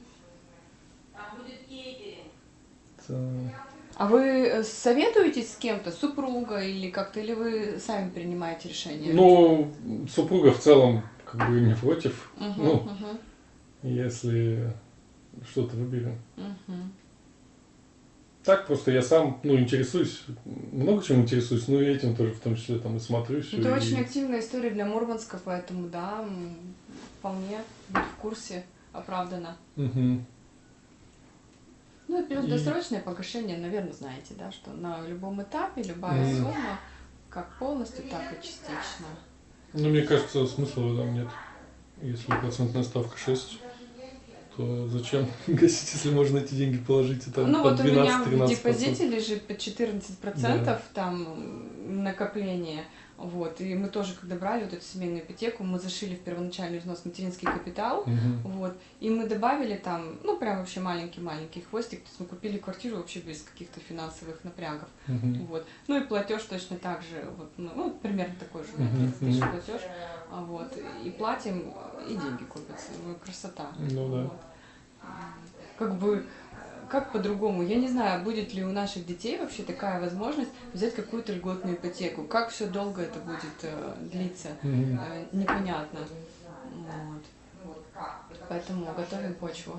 Так. А вы э, советуетесь с кем-то, супруга или как-то, или вы сами принимаете решение? Ну, супруга в целом как бы не против, Мгм, ну, мгм, если что-то выберем. мгм. Так просто я сам, ну, интересуюсь, много чем интересуюсь, ну и этим тоже в том числе там и смотрю все. Это и... очень активная история для Мурманска, поэтому да, м, вполне быть в курсе оправдано. Мгм. Ну и плюс И- досрочное погашение, наверное, знаете, да, что на любом этапе любая Мгм. сумма, как полностью, так и частично. Ну, мне кажется, смысла в этом нет. Если процентная ставка шесть, то зачем гасить, если можно эти деньги положить и там Ну под вот у меня в двенадцать-тринадцать депозите процентов. лежит под четырнадцать процентов там м, накопление. Вот. И мы тоже, когда брали вот эту семейную ипотеку, мы зашили в первоначальный взнос материнский капитал. Мгм. Вот. И мы добавили там, ну, прям вообще маленький-маленький хвостик. То есть мы купили квартиру вообще без каких-то финансовых напрягов. Мгм. Вот. Ну и платеж точно так же, вот, ну, ну, примерно такой же, Мгм, тридцать тысяч мгм. платеж. А, Вот. И платим, и деньги копятся. Ну, красота. Ну да. Вот. Как бы, как по-другому? Я не знаю, будет ли у наших детей вообще такая возможность взять какую-то льготную ипотеку. Как все долго это будет э, длиться, Мгм. э, непонятно. Вот. Поэтому готовим почву.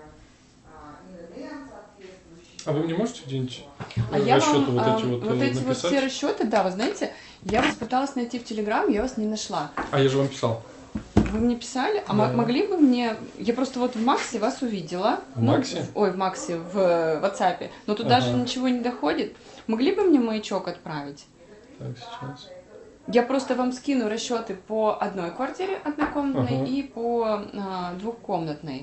А вы мне можете где-нибудь А э, я расчеты вам вот а, эти вот, вот э, эти вот написать? все расчеты, да, вы знаете, я вас пыталась найти в Телеграм, я вас не нашла. А я же вам писал. Вы мне писали, а Да. м- могли бы мне... Я просто вот в Максе вас увидела. В Ну, Максе? в- ой, в Максе, в э, WhatsApp. Но туда Ага. же ничего не доходит. Могли бы мне маячок отправить? Так, сейчас. Я просто вам скину расчеты по одной квартире однокомнатной Ага. и по а, двухкомнатной.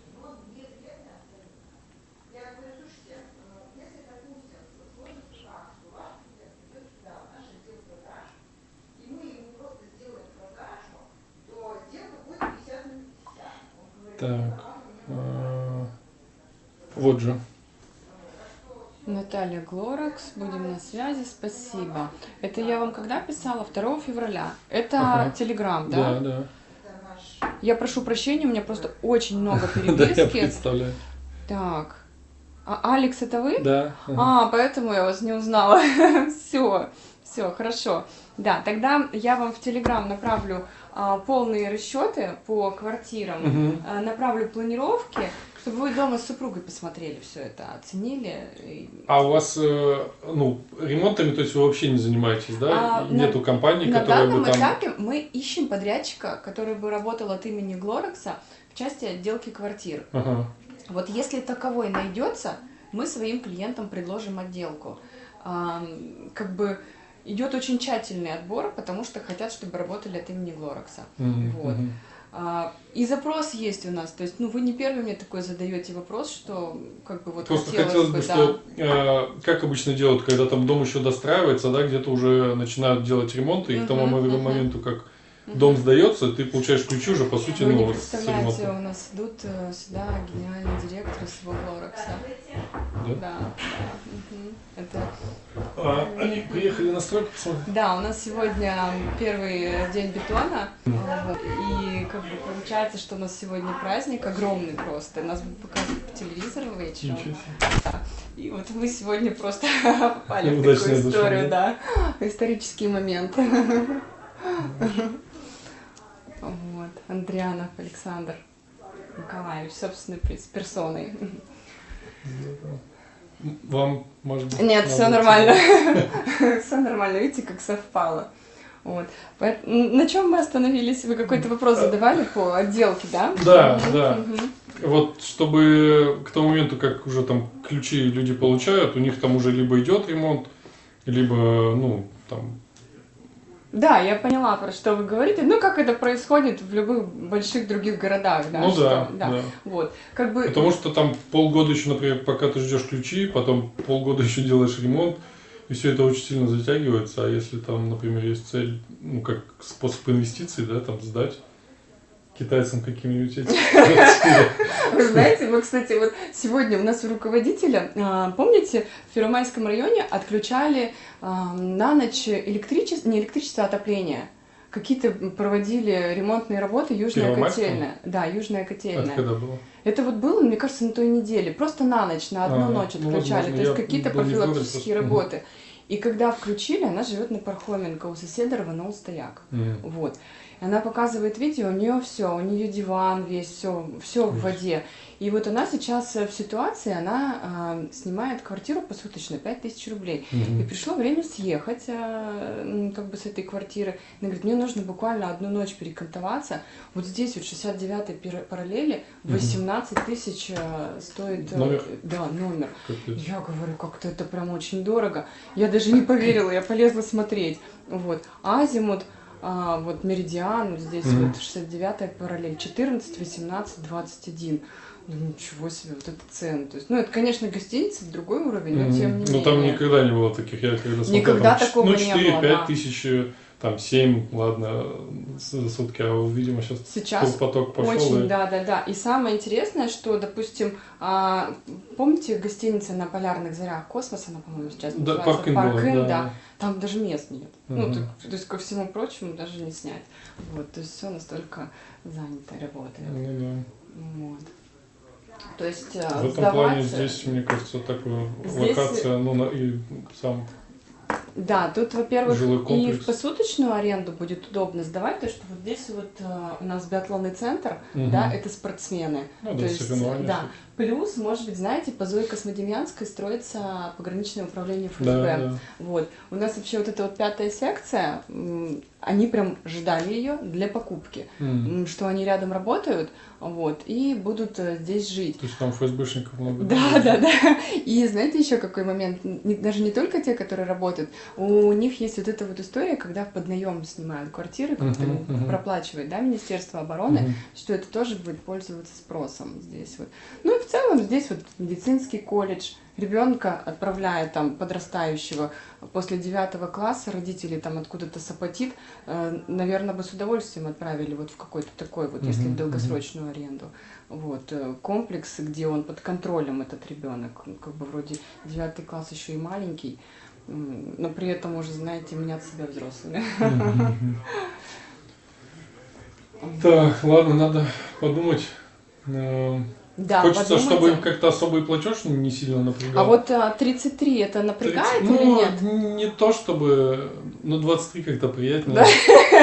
Так. а, Вот же. Наталья Глоракс, будем на связи, спасибо. Это я вам когда писала? второго февраля. Это Ага. Телеграм, Да, да? да. Я прошу прощения, у меня просто очень много Да, я переписки. представляю. Так. А Алекс, это вы? Да. ага. А, поэтому я вас не узнала. Все, все, хорошо. Да, тогда я вам в Телеграм направлю а, полные расчеты по квартирам, Мгм. а, направлю планировки, чтобы вы дома с супругой посмотрели все это, оценили. И- А у вас, э, ну, ремонтами, то есть вы вообще не занимаетесь, да? А, И Нету на- компании, На которая данном бы там... этапе мы ищем подрядчика, который бы работал от имени Глоракса в части отделки квартир. Ага. Вот если таковой найдется, мы своим клиентам предложим отделку. Ам, Как бы идет очень тщательный отбор, потому что хотят, чтобы работали от имени Глоракса. Мгм, Вот. мгм. А, и запрос есть у нас, то есть, ну, вы не первый мне такой задаете вопрос, что как бы вот Просто хотелось, хотелось бы, бы, да. что, э, как обычно делают, когда там дом еще достраивается, да, где-то уже начинают делать ремонт, и к тому Мгм, мгм. моменту, как Мгм. дом сдается, ты получаешь ключи уже, по сути, Вы не ну, вот с представляете, ремонтом. у нас идут э, сюда гениальные директоры с Лоракса. Да? Да, да. Мгм. Это... А, они приехали на стройку посмотреть? Да, у нас сегодня первый день бетона, вот, и как бы получается, что у нас сегодня праздник огромный просто. Нас будут показывать по телевизору вечером. Ничего себе. Да. И вот мы сегодня просто попали в Удачная такую душа, историю, да, исторический момент. Вот, Андрианов Александр Николаевич, собственной персоной. Вам, может быть... Нет, надо все идти? нормально. Все нормально, видите, как совпало. Вот. Поэтому, на чем мы остановились? Вы какой-то вопрос задавали по отделке, да? Да, Мгм, да. мгм. Вот, чтобы к тому моменту, как уже там ключи люди получают, у них там уже либо идет ремонт, либо, ну, там... Да, я поняла, про что вы говорите. Ну, как это происходит в любых больших других городах, да? Ну что- да, да. Вот. Как бы... Потому что там полгода еще, например, пока ты ждешь ключи, потом полгода еще делаешь ремонт, и все это очень сильно затягивается. А если там, например, есть цель, ну, как способ инвестиций, да, там сдать китайцам каким-нибудь этим. Вы знаете, мы, кстати, вот сегодня у нас у руководителя, а, помните, в Первомайском районе отключали а, на ночь электричество, не электричество, а отопление. Какие-то проводили ремонтные работы Южная Первомайском? котельная. Да, Южная Это котельная. когда было? Это вот было, мне кажется, на той неделе. Просто на ночь, на одну А, ночь ну, отключали. возможно, То есть я какие-то был не в городе профилактические просто. работы. И когда включили, она живет на Пархоменко, у соседа рванул стояк. Мгм. Вот. И она показывает видео, у нее все, у нее диван весь, все, все в Ужас. воде. И вот она сейчас в ситуации, она а, снимает квартиру посуточно, пять тысяч рублей. И Мгм. пришло время съехать а, м, как бы с этой квартиры. Она говорит, мне нужно буквально одну ночь перекантоваться. Вот здесь вот шестьдесят девятой пир- параллели Мгм. восемнадцать тысяч а, стоит а, Номер? Да, номер. Капец. Я говорю, как-то это прям очень дорого. Я даже не поверила, я полезла смотреть. Вот. Азимут, а, вот Меридиан, вот здесь Мгм. вот шестьдесят девятая параллель, четырнадцать, восемнадцать, двадцать один. Ну, ничего себе, вот это цены. То есть, ну, это, конечно, гостиница, другой уровень, но Мгм. тем не Ну, там менее. никогда не было таких, я когда смотрел, Никогда там, ч- такого ну, не четыре-пять было, да. тысяч, э, там, семь, ладно, за сутки, а, вот, видимо, сейчас, Сейчас поток пошел. очень, и- да, да, да. И самое интересное, что, допустим, а, помните гостиница на Полярных зарях Космос, она, по-моему, сейчас Да, называется? Парк Inn была, Inn, да. да. Там даже мест нет. Ну, Мгм. то, то есть, ко всему прочему, даже не снять. Вот, то есть все настолько занято работает. Ну, да. Вот. То есть э, В этом плане сдаваться- здесь, мне кажется, такая Здесь- локация, ну, на- и сам Да, тут, во-первых, жилой и комплекс. в посуточную аренду будет удобно сдавать, то что вот здесь вот э, у нас биатлонный центр, Мгм. да, это спортсмены. Ну, То да, есть, соревнования. да. Плюс, может быть, знаете, по Зое Космодемьянской строится пограничное управление Да, ФСБ. да. Вот. У нас вообще вот эта вот пятая секция, м, они прям ждали ее для покупки, М. м, что они рядом работают, вот, и будут э, здесь жить. То есть там ФСБшников много. Да, да, да. И знаете еще какой момент? Не- даже не только те, которые работают, у них есть вот эта вот история, когда в поднаем снимают квартиры, как-то Мгм, мгм. проплачивает, да, Министерство обороны, Мгм. что это тоже будет пользоваться спросом здесь вот. Ну и в целом здесь вот медицинский колледж, ребенка отправляют там подрастающего после девятого класса, родители там откуда-то с апатит, наверное, бы с удовольствием отправили вот в какой-то такой вот, если в Мгм, долгосрочную аренду. Вот, э, комплекс, где он под контролем, этот ребенок, ну, как бы вроде девятый класс еще и маленький, м, но при этом уже, знаете, мнят себя взрослыми. Мгм. Так, ладно, надо подумать. Э, Да, Хочется, чтобы подумайте. им как-то особый платеж не сильно напрягал. А вот а, тридцать три это напрягает тридцать или ну, нет? не то чтобы, ну, двадцать три как-то приятнее. Да.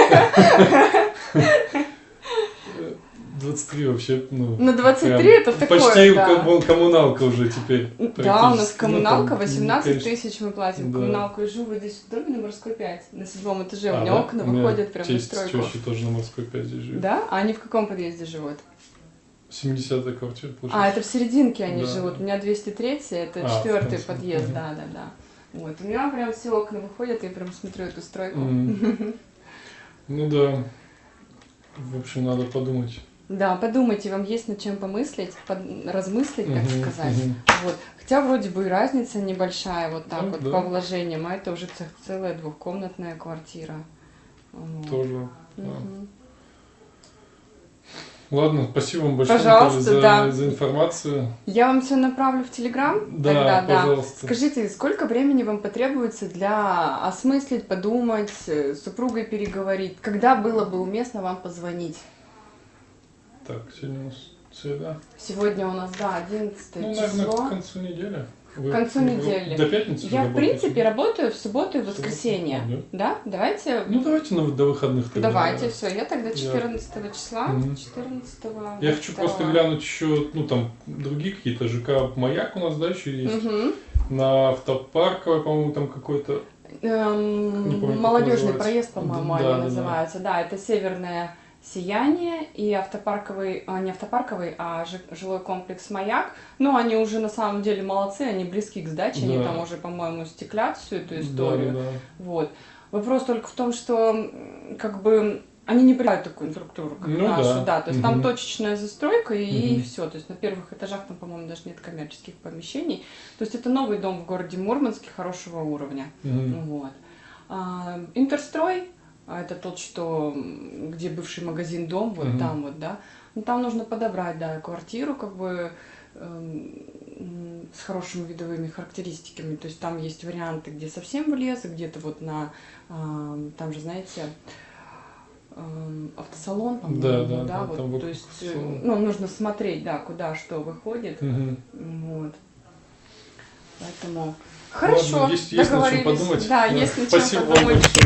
двадцать три вообще, ну... Ну, двадцать три прям это такое, почти да. кому- коммуналка уже теперь. Да, у нас практически. коммуналка Ну, там, восемнадцать конечно, тысяч мы платим. да. Коммуналку я живу здесь в доме на Морской пять, на седьмом этаже. У А, меня да? окна У меня выходят прямо на тесть с стройку. тещей тоже на Морской пять здесь живет. Да? А они в каком подъезде живут? семидесятая квартира, А, получается. это в серединке они Да. живут. У меня двести три, это А, в четвертый конце. подъезд, Мгм. да, да, да. Вот. У меня прям все окна выходят, я прям смотрю эту стройку. Мгм. Ну да. В общем, надо подумать. Да, подумайте, вам есть над чем помыслить, под- размыслить, так Мгм, сказать. мгм. Вот. Хотя вроде бы и разница небольшая, вот так Ну, вот да. по вложениям, а это уже ц- целая двухкомнатная квартира. Вот. Тоже. да. Мгм. Ладно, спасибо вам большое, Пожалуйста, Наталья, за, да. за информацию. Я вам все направлю в Телеграм. Да, Тогда, да. пожалуйста. Скажите, сколько времени вам потребуется для осмыслить, подумать, э, с супругой переговорить? Когда было бы уместно вам позвонить? Так, сегодня у нас среда. Сегодня у нас, да, одиннадцатое Ну, наверное, число. к концу недели. Вы- К концу вы- недели. До пятницы Я, в работаете? принципе, работаю в субботу и в В субботу? воскресенье. Да. Да? Давайте. Ну, давайте на, до выходных тогда. Давайте, все. Я тогда четырнадцатого числа. Мгм. четырнадцатого. Я хочу просто глянуть еще, ну, там, другие какие-то ЖК. Маяк у нас, да, еще есть. Угу. На Автопарковой, по-моему, там какой-то... Не помню, как Молодежный называется. проезд, по-моему, Да, они да, да. называются. Да, это северное сияние и автопарковый, а, не автопарковый, а жи- жилой комплекс Маяк. Но они уже на самом деле молодцы, они близки к сдаче, они Да. там уже, по-моему, стеклят всю эту Да, историю. да, да. Вот. Вопрос только в том, что м, как бы они не принимают такую инфраструктуру, как Ну нашу, да. да. То есть там Мгм. точечная застройка и Мгм. все. То есть на первых этажах там, по-моему, даже нет коммерческих помещений. То есть это новый дом в городе Мурманске хорошего уровня. Мгм. Вот. А, Интерстрой, а это тот, что м, где бывший магазин Дом, вот Мгм. там вот, да. Ну, там нужно подобрать, да, квартиру, как бы эм, м, с хорошими видовыми характеристиками. То есть там есть варианты, где совсем в лес, где-то вот на, ам, там же, знаете, ам, автосалон, по-моему, Да, да, да, вот. там То вокруг есть, э, автосалон. ну, нужно смотреть, да, куда что выходит. Мгм. Вот. Поэтому хорошо, Ладно, есть, есть над чем договорились. подумать. Да, есть над чем Спасибо вам подумать. большое.